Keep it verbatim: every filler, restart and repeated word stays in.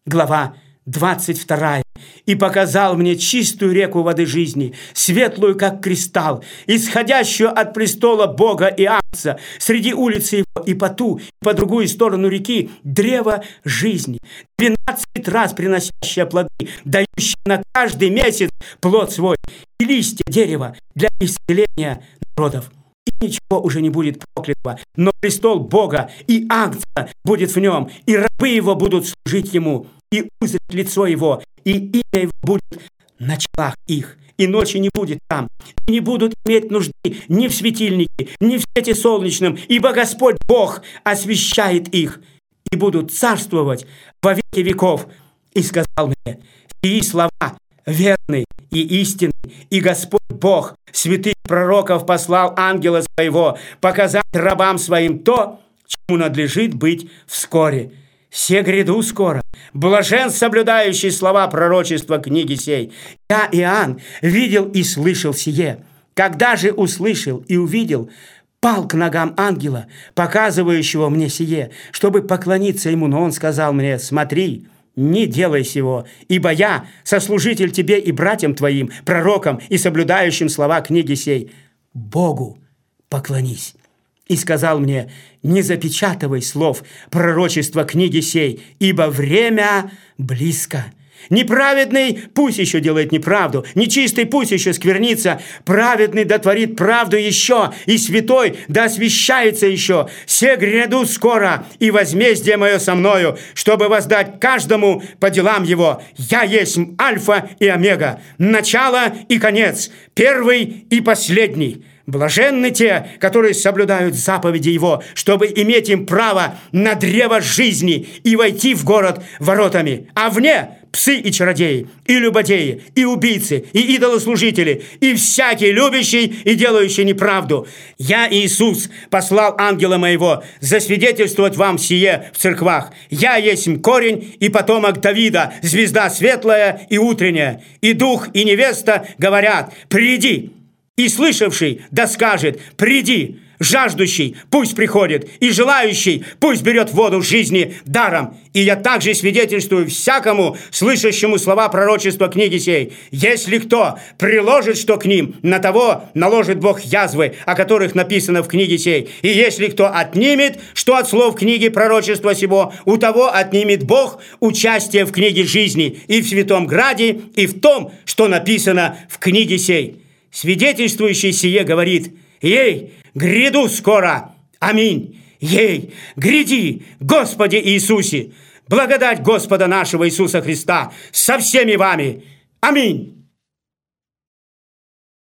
Глава двадцать вторая. «И показал мне чистую реку воды жизни, светлую, как кристалл, исходящую от престола Бога и Агнца, среди улицы его, и по ту, и по другую сторону реки древо жизни, двенадцать раз приносящее плоды, дающее на каждый месяц плод свой, и листья дерева для исцеления народов. И ничего уже не будет проклятого, но престол Бога и Агнца будет в нем, и рабы его будут служить ему, и узрит лицо его, и имя его будет на челах их, и ночи не будет там, и не будут иметь нужды ни в светильнике, ни в свете солнечном, ибо Господь Бог освещает их, и будут царствовать во веки веков. И сказал мне: сии слова верны и истинны, и Господь Бог святых пророков послал ангела своего показать рабам своим то, чему надлежит быть вскоре. Се гряду скоро, блажен соблюдающий слова пророчества книги сей. Я, Иоанн, видел и слышал сие. Когда же услышал и увидел, пал к ногам ангела, показывающего мне сие, чтобы поклониться ему. Но он сказал мне: смотри, не делай сего, ибо я сослужитель тебе и братьям твоим, пророкам и соблюдающим слова книги сей. Богу поклонись. И сказал мне: не запечатывай слов пророчества книги сей, ибо время близко. Неправедный пусть еще делает неправду, нечистый пусть еще сквернится, праведный да творит правду еще, и святой да освящается еще. Се гряду скоро, и возмездие мое со мною, чтобы воздать каждому по делам его. Я есть Альфа и Омега, начало и конец, первый и последний. Блаженны те, которые соблюдают заповеди Его, чтобы иметь им право на древо жизни и войти в город воротами. А вне псы и чародеи, и любодеи, и убийцы, и идолослужители, и всякий любящий и делающий неправду. Я, Иисус, послал ангела моего засвидетельствовать вам сие в церквах. Я есть корень и потомок Давида, звезда светлая и утренняя. И дух, и невеста говорят: приди. И слышавший да скажет: приди, жаждущий пусть приходит, и желающий пусть берет воду жизни даром. И я также свидетельствую всякому, слышащему слова пророчества книги сей: если кто приложит что к ним, на того наложит Бог язвы, о которых написано в книге сей. И если кто отнимет что от слов книги пророчества сего, у того отнимет Бог участие в книге жизни и в святом граде, и в том, что написано в книге сей. Свидетельствующий сие говорит: ей, гряду скоро. Аминь. Ей, гряди, Господи Иисусе. Благодать Господа нашего Иисуса Христа со всеми вами. Аминь.